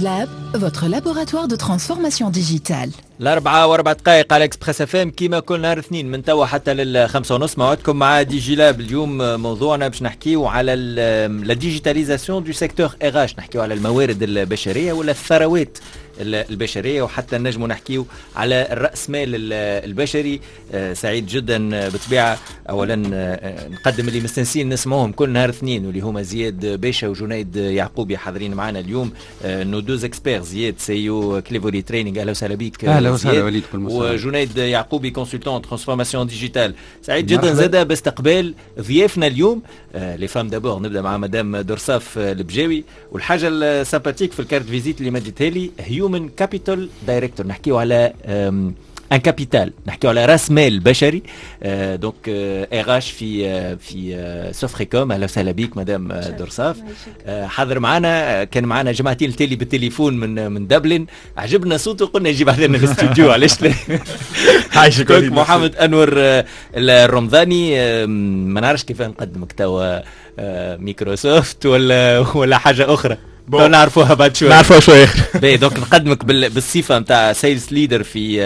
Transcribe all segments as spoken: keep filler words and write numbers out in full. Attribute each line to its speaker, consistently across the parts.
Speaker 1: DigiLab, votre laboratoire de transformation digitale.
Speaker 2: الأربعة وأربع دقائق على إكسبريس اف ام كيما كل نهار اثنين من توا حتى للخمسة ونص موعدكم مع دي جي لاب. اليوم موضوعنا باش نحكيو على لا ديجيتاليزاسيون دو سيكتور اغاش، نحكيو على الموارد البشرية ولا الثروات البشرية، وحتى نجمو نحكيو على الرأسمال البشري. سعيد جدا بطبيعة أولا نقدم اللي مستنسين نسمعوهم كل نهار اثنين، واللي هما زياد باشا وجنيد يعقوبي حاضرين معنا اليوم. نو دوز اكسبير، زياد سيو كليفوري تريننج، أهلا وسهلا بك.
Speaker 3: أهلا وسهلا وليد، كل
Speaker 2: مساء. وجنيد يعقوبي كونسلتون ترانسفورماسيون ديجيتال. سعيد جدا زاده باستقبال ضيافنا اليوم. لي فام دابور، نبدا مع مدام درصاف البجاوي. والحاجة السامباتيك في الكارت فيزيت اللي مديتها لي هيومن كابيتال دايركتور، نحكيو على ان كابيتال، نحكيو على راس مال بشري. آه دونك اغاش في آه في آه سوفريكوم. اهلا وسهلا بك مدام درصاف. آه حاضر معنا، كان معنا جماعتين التالي بالتليفون من من دبلن، عجبنا صوته قلنا يجيب عندنا الاستوديو. علاش لا؟ عايشك محمد انور آه الرمضاني. آه ما نعرفش كيف نقدمك توا، آه مايكروسوفت ولا ولا حاجه اخرى؟ تو نعرفوها بعد شوي،
Speaker 3: نعرفوها شوي.
Speaker 2: باهي دونك نقدمك بالصفه نتاع سيلز ليدر في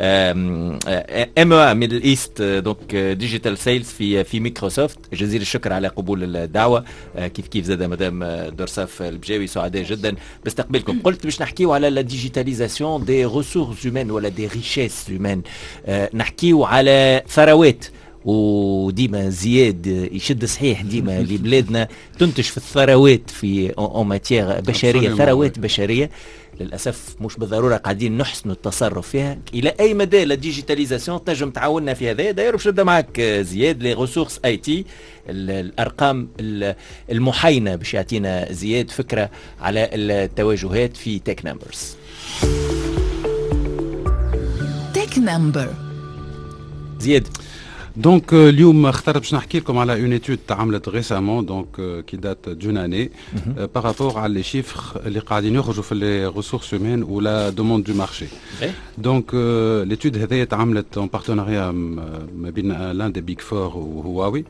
Speaker 2: ام او ميدل ايست، دونك ديجيتال سيلز في في مايكروسوفت. جزيل الشكر على قبول الدعوه. كيف كيف زاد مدام درصاف البجاوي، سعداء جدا باستقبالكم. قلت باش نحكيو على لا ديجيتاليزاسيون دي ريسورس هيومان ولا دي ريشيس هيومان، نحكيو على ثروات. وديما زياد يشد صحيح ديما لبلادنا تنتج في الثروات في اون ماتيير بشريه، ثروات بشريه. للاسف مش بالضروره قاعدين نحسنوا التصرف فيها. الى اي مدى لا ديجيتاليزاسيون تنجم تعاوننا في هذا؟ داير باش نبدا معك زياد. لي ريسورس اي تي، الارقام المحاينه، باش يعطينا زياد فكره على التوجهات في تك نمبرز.
Speaker 1: تك نمبر
Speaker 2: زياد.
Speaker 3: دونك اليوم اخترت باش نحكي لكم على اون ايتود تعملت ريسامون، دونك كي دات دون اني بارابور على لي شيفر اللي قاعدين يخرجوا في لي ريسورس هيومان ولا دوموند دو مارشي. دونك ليتود هذه تعملت اون بارتناريا ما بين لان دي بيج فور وهواوي.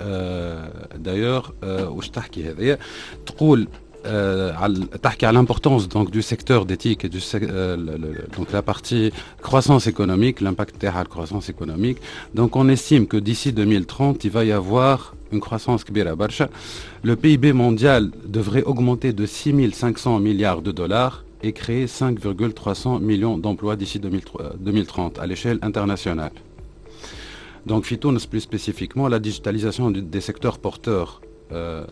Speaker 3: دايوغ واش تحكي هذه؟ تقول Euh, تحكي على l'importance donc du secteur d'éthique et du euh, le, le, donc la partie croissance économique, l'impact de la croissance économique. Donc on estime que d'ici deux mille trente, il va y avoir une croissance كبيرة برشا. Le P I B mondial devrait augmenter de six mille cinq cents milliards de dollars et créer cinq virgule trois cents millions d'emplois d'ici deux mille trente à l'échelle internationale. Donc في تونس plus spécifiquement, la digitalisation des secteurs porteurs euh,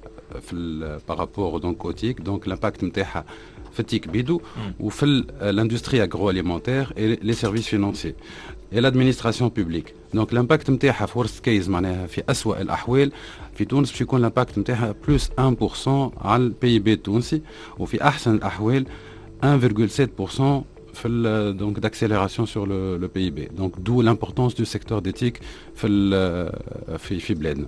Speaker 3: par rapport donc au T I C, donc l'impact نتاعها في التيك بيدو وفي l'industrie agroalimentaire et les services financiers et l'administration publique. donc l'impact نتاعها في worst case معناها في أسوأ الأحوال في تونس باش يكون l'impact نتاعها plus un pour cent على ال P I B التونسي، وفي أحسن الأحوال un virgule sept pour cent في ال donc d'accélération sur le, le P I B. donc d'où l'importance du secteur d'éthique في في في بلادنا.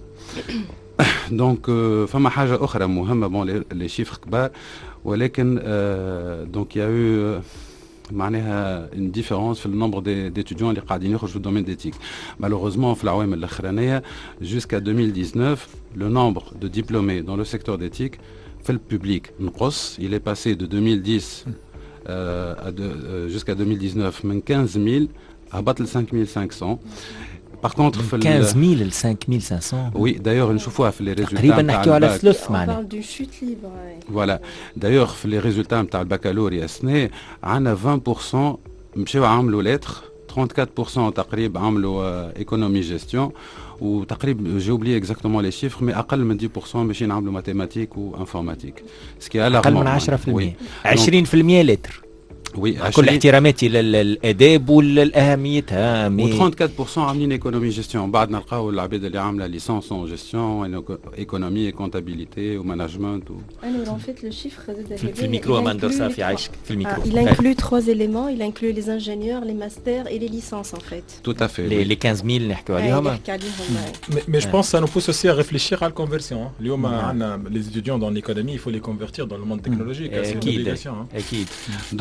Speaker 3: دونك فما حاجه اخرى مهمه، بون لي شيفر كبار، ولكن دونك يا يو معناها ان ديفيرونس في النمبر دي ديتيديون اللي قاعدين يخرجوا في الدومين ديتيك. مالوروزمون في العوام الاخرانيه جوسكا deux mille dix-neuf le nombre de diplômés dans le secteur d'éthique في الببليك نقص. il est passé de deux mille dix euh, à de, euh, jusqu'à deux mille dix-neuf من quinze mille هبط ل cinq mille cinq cents. Par contre,
Speaker 2: quinze mille ل cinq mille cinq cents.
Speaker 3: Oui, d'ailleurs, نشوفوها في les résultats.
Speaker 2: تقريبا نحكيو على ثلث
Speaker 4: معنا. On parle d'une chute libre.
Speaker 3: Voilà. D'ailleurs, في les résultats نتاع البكالوريا السنة عندنا vingt pour cent مشاو عملوا lettres، trente-quatre pour cent تقريبا عملوا économie gestion، وتقريبا j'ai oublié exactement les chiffres mais أقل من dix pour cent ماشيين عملوا mathématiques و informatique. ce qui est alarmant.
Speaker 2: أقل من عشرة بالمئة. عشرين بالمئة lettres.
Speaker 3: وي
Speaker 2: كل احتراماتي للاداب وللاهميتها.
Speaker 3: و trente-quatre pour cent عاملين ايكونومي جيستيون، بعد نلقاو العباد اللي عامله ليسونس اون جيستيون ايكونومي كونتابيليتي ومانجمنت.
Speaker 4: Alors en fait le chiffre
Speaker 2: في الميكرو ماندر صافي عايشك في الميكرو.
Speaker 4: Il inclut trois éléments, il inclut les ingénieurs, les masters et les licences en fait.
Speaker 3: Tout à fait.
Speaker 2: Les, les quinze mille نحكيو عليهم.
Speaker 5: Mais, mais je pense que ça nous pousse aussi à réfléchir à la conversion. اليوم عندنا les étudiants dans l'économie, il faut les convertir dans le monde technologique. C'est une obligation.
Speaker 3: Donc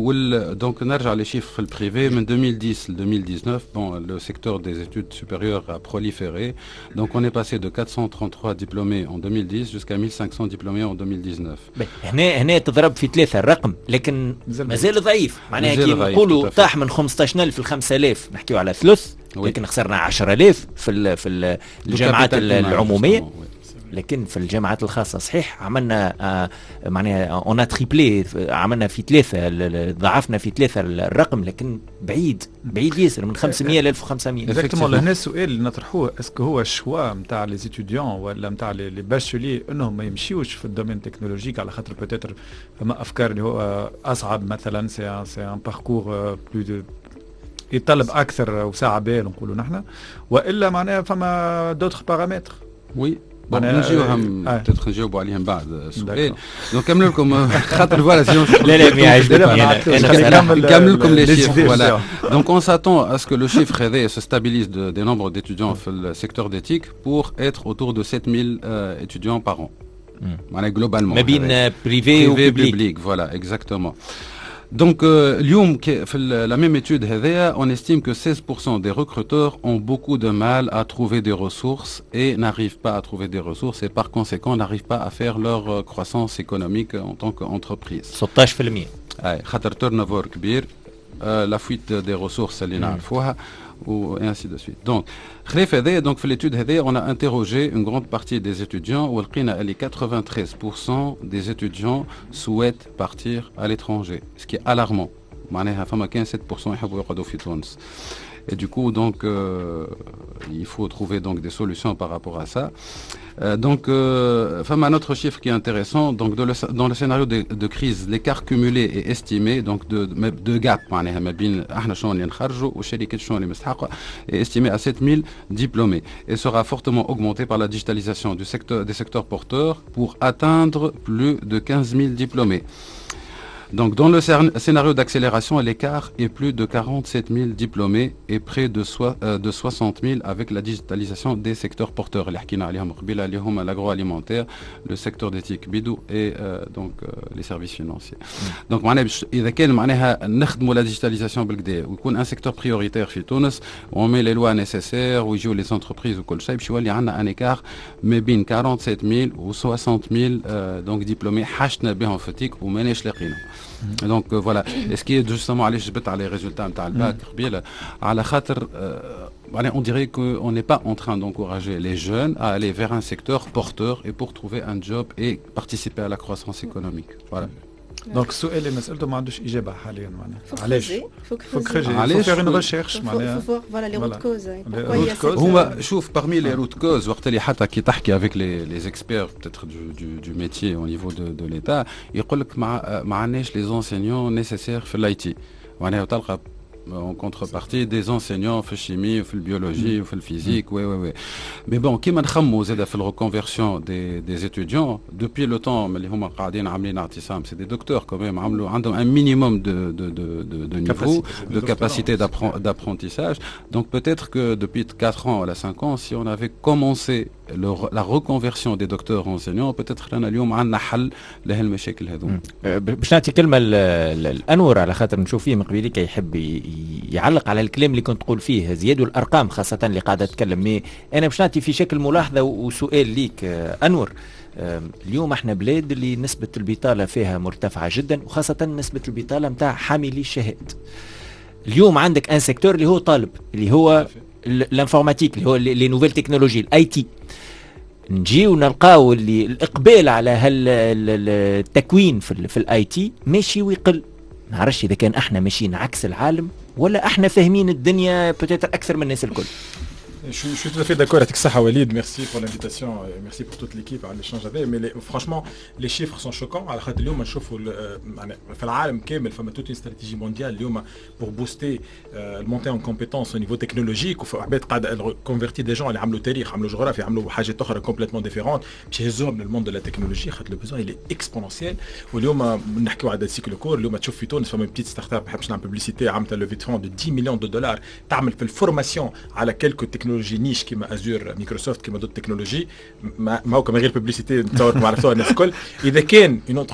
Speaker 3: وال donc نرجع les chiffres le privé من deux mille dix deux mille dix-neuf bon le secteur des études supérieures a proliféré donc on est passé de quatre cent trente-trois diplômés en deux mille dix jusqu'à mille cinq cents diplômés en deux mille dix-neuf.
Speaker 2: هنا هنا تضرب في ثلاثة الرقم لكن مازال ضعيف معناها كي نقولوا طاح من خمسة عشر ألف ل خمسة آلاف نحكيو على ثلث لكن خسرنا عشرة آلاف في في الجامعات العمومية لكن في الجامعات الخاصة صحيح عملنا آه معناها اون تريبلي عملنا في ثلاثة ضعفنا في ثلاثة الرقم لكن بعيد بعيد ياسر من خمسمية ل ألف وخمسمية.
Speaker 6: اكزاكتومون لهنا السؤال اللي نطرحوه اسكو هو الشوا نتاع لي ستوديون ولا نتاع لي باشولي انهم ما يمشيوش في الدومين تكنولوجيك على خاطر بوتيتر فما افكار اللي هو اصعب مثلا سي سي ان باركور بلو يطلب اكثر وساعة بال نقولوا نحن والا معناها فما دوتر بارامتر.
Speaker 3: وي bon نجيوهم peut-être نجاوبوا عليهم بعد السؤال دونك نكمل لكم خاطر فوالا سيون
Speaker 2: لا لا ما يعجبني
Speaker 3: نكمل لكم les chiffres voilà donc on s'attend à ce que le chiffre هذا se stabilise de, des nombres d'étudiants في le secteur d'éthique pour être autour de sept mille euh, étudiants par an معناها globalement
Speaker 2: ما بين privé ou public
Speaker 3: voilà exactement. Donc, euh, اليوم في la même étude هذيا, on estime que seize pour cent des recruteurs ont beaucoup de mal à trouver des ressources et n'arrivent pas à trouver des ressources et par conséquent n'arrivent pas à faire leur euh, croissance économique en tant qu'entreprise.
Speaker 2: ستة عشر بالمية.
Speaker 3: أي خاطر turnover كبير, euh, la fuite des ressources اللي نعرفوها ou et ainsi de suite. Donc, donc l'étude on a interrogé une grande partie des étudiants où les quatre-vingt-treize pour cent des étudiants souhaitent partir à l'étranger, ce qui est alarmant. quinze pour cent Et du coup, donc, euh, il faut trouver donc des solutions par rapport à ça. Euh, donc, euh, un autre chiffre qui est intéressant, donc de le, dans le scénario de, de crise, l'écart cumulé est estimé, donc de, de gap, est estimé à sept mille diplômés et sera fortement augmenté par la digitalisation du secteur, des secteurs porteurs pour atteindre plus de quinze mille diplômés. Donc, dans le scénario d'accélération, l'écart est plus de quarante-sept mille diplômés et près de, so euh, de soixante mille avec la digitalisation des secteurs porteurs. L'agroalimentaire, le secteur d'éthique bidou et euh, donc euh, les services financiers. Mm. Donc, إذا كان معناها نخدموا la digitalisation بالكدا ويكون un secteur prioritaire في تونس on met les lois nécessaires ويجوا les entreprises وكل شيء باش يولي عندنا un écart ما بين quarante-sept mille و soixante mille euh, donc diplômés حاجتنا بهم فتيك وماناش لاقينهم. Donc euh, voilà, et ce qui est justement aller جبت على les résultats نتاع الباك قبيله على خاطر on dirait qu'on n'est pas en train d'encourager les jeunes à aller vers un secteur porteur et pour trouver un job et participer à la croissance économique. Voilà.
Speaker 6: دونك السؤال اللي مسألته ما عندوش إجابة حاليا معناها
Speaker 4: علاش
Speaker 6: فوق خرجي علاش فو فير ريشيرش معناها
Speaker 4: فوالا لي روت كوز
Speaker 3: هما شوف parmi les root causes وقت اللي حتى كي تحكي avec les les experts peut-être du du du métier au niveau de de l'État يقول لك ما ما عندناش les enseignants nécessaires في الآي تي معناها تلقى en contrepartie des enseignants في الشيمي وفي البيولوجي وفي الفيزيك وي وي وي مي بون كيما نخمو زاده في الريكونفيرسيون دي دي اتيديون دوبي لو طون اللي هما قاعدين عاملين اعتصام سي دي دكتور كوميم عملوا عندهم ان مينيموم دو دو دو دو دو نيفو دو كاباسيتي d'apprentissage donc peut-être que depuis quatre ans à cinq ans si on avait commencé le, la reconversion des docteurs enseignants peut-être لنا اليوم عندنا حل لهالمشاكل هذوما.
Speaker 2: باش نعطي كلمه الانور على خاطر نشوف فيه من قبيل كي يحب يعلق على الكلام اللي كنت تقول فيه زياد الارقام خاصه اللي قاعده تتكلم مي انا باش نعطي في شكل ملاحظه وسؤال ليك انور. اليوم احنا بلاد اللي نسبه البطاله فيها مرتفعه جدا وخاصه نسبه البطاله نتاع حاملي الشهادات. اليوم عندك ان سيكتور اللي هو طالب اللي هو الانفورماتيك اللي هو لي نوفيل تكنولوجي الاي تي نجي ونلقاو اللي الاقبال على هالتكوين في في الاي تي ماشي ويقل. ما نعرفش اذا كان احنا ماشيين عكس العالم ولا احنا فاهمين الدنيا بوتيتر اكثر من الناس الكل.
Speaker 5: Je suis, je suis tout à fait d'accord avec ça, Walid. Merci pour l'invitation et merci pour toute l'équipe à l'échange avec. Mais les, franchement, les chiffres sont choquants. À la اليوم نشوفوا في العالم كامل فما toute une stratégie mondiale اليوم pour booster euh, monter en compétences au niveau technologique. وعباد قاعدة convertir des gens اللي عملوا تاريخ, عملوا جغرافيا, عملوا حاجات أخرى complètement différentes. باش يهزوهم للموند de la technologie. خاطر le besoin il est exponentiel. واليوم نحكيو على سيكل كور. اليوم تشوف في تونس فما petite start-up ما بحبش نعمل publicité عملت levée de fonds de dix millions de dollars تعمل في الفورماسيون على quelques technologies نيش كيما ازور مايكروسوفت كيما دوت تكنولوجي ما هو كما غير ببليسيتي نتصور مع عرفتوها الناس الكل. اذا كان اون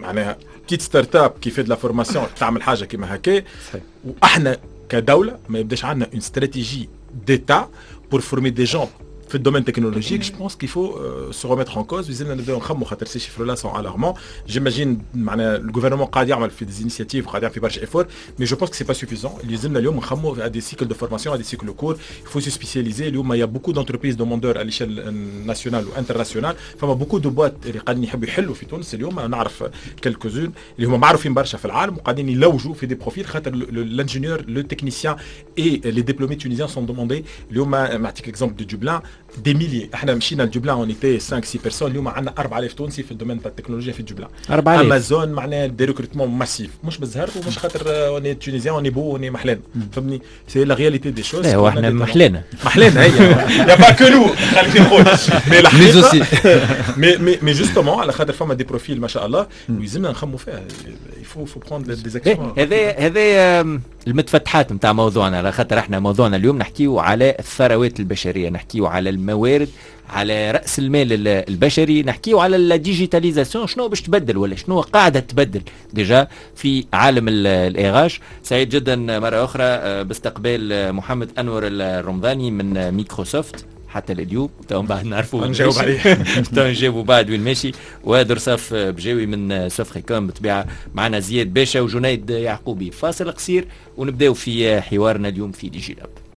Speaker 5: معناها بتيت ستارت اب كي في دو لا فورماسيون تعمل حاجه كيما هكا واحنا كدوله ما يبداش عندنا اون استراتيجي ديتا بور فورمي دي جون في الدومين تكنولوجيك. جو بونس كي فو سو ريميتر ان كوز وزيدنا نبداو نخمو خاطر سي شيفر لا سون الارمون. جيماجين معناها الجوفرنمون قاعد يعمل في دي انيشيتيف قاعد يعمل في برشا ايفور مي جو بونس كو سي با سوفيزون. اللي لازمنا اليوم نخمو ا دي سيكل دو فورماسيون ا دي سيكل كور يفو سو سبيسياليزي. اليوم يا بوكو دونتربريز دوموندور ا ليشيل ناسيونال وانترناسيونال فما بوكو دو بوات اللي قاعدين يحبوا يحلوا في تونس اليوم. نعرف كالكوزون اللي هما معروفين برشا في العالم وقاعدين يلوجوا في دي بروفيل خاطر الانجينيور لو تكنيسيان اي لي ديبلومي تونيزيان سون دوموندي. اليوم نعطيك اكزومبل دو دوبلان دي ميليي. احنا مشينا لدوبلان اون ايتي خمسة ستة بيرسون اليوم عندنا أربعة آلاف تونسي في الدومين تاع التكنولوجيا في دوبلان. امازون معناها دي ريكروتمون ماسيف مش بالزهر ومش خاطر اوني تونيزيان اوني بو اوني محلان فهمني سي لا رياليتي دي شوز.
Speaker 2: ايوا احنا محلانا
Speaker 5: محلانا هي يا با كو نو خليني نقول مي الحقيقه مي مي مي جوستومون على خاطر فما دي بروفيل ما شاء الله ويلزمنا نخمو فيها. يفو فو بروندر دي زاكسيون.
Speaker 2: هذا هذا المتفتحات نتاع موضوعنا على خاطر احنا موضوعنا اليوم نحكيو على الثروات البشريه نحكيو على الموارد على رأس المال البشري نحكيو على الديجيتاليزاسيون شنو باش تبدل ولا شنو قاعدة تبدل ديجا في عالم الإغاش. سعيد جدا مرة أخرى باستقبال محمد أنور الرمضاني من مايكروسوفت حتى اليوم تو بعد نعرفوا
Speaker 5: نجاوب عليه
Speaker 2: تو نجاوبوا بعد وين ماشي. ودرصاف بجاوي من سوفريكوم بالطبيعة معنا زياد باشا وجنيد يعقوبي. فاصل قصير ونبداو في حوارنا اليوم في ديجي لاب.